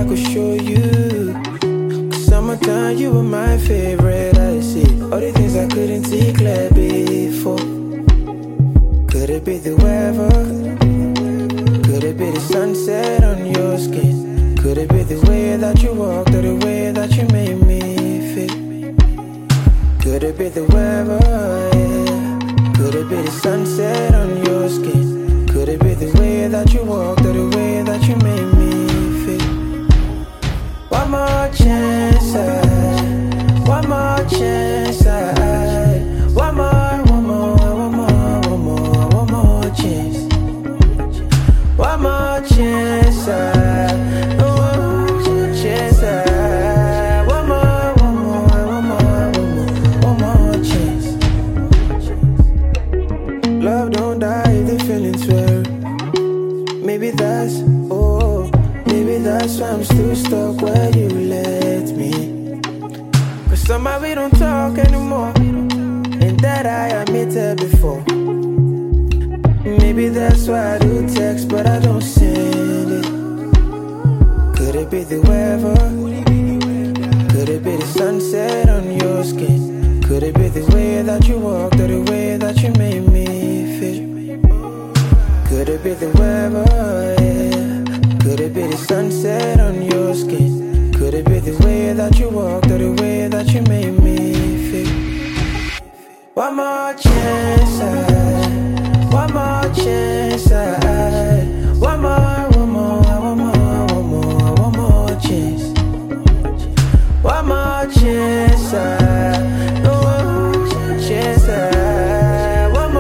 I could show you. Cause summertime, you were my favorite. I see all the things I couldn't see clear before. Could it be the weather? Could it be the sunset on your skin? Could it be the way that you walked or the way that you made me feel? Could it be the weather? Yeah. Could it be the sunset on your skin? Could it be the way that you walked or the way that you made me feel? One more chance, one more chance, one more chance. One more chance, one more chance. Love don't die if the feelings fair. Maybe that's, maybe that's why I'm still stuck where you left me. Cause somehow we don't talk anymore, and that I admitted before. Maybe that's why I do text, but I don't send it. Could it be the weather? Could it be the sunset on your skin? Could it be the way that you walked or the way that you made me feel? Could it be the weather? Yeah. Could it be the sunset on your skin? Could it be the way that you walked or the way that you made me feel? One more chance, one more chance, one more chance. One more chance, no chance, one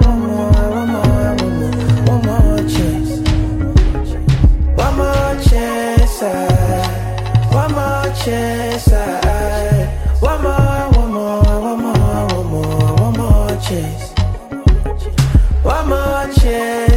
more chance. One more chance, one more chance, one more chance. One more chance.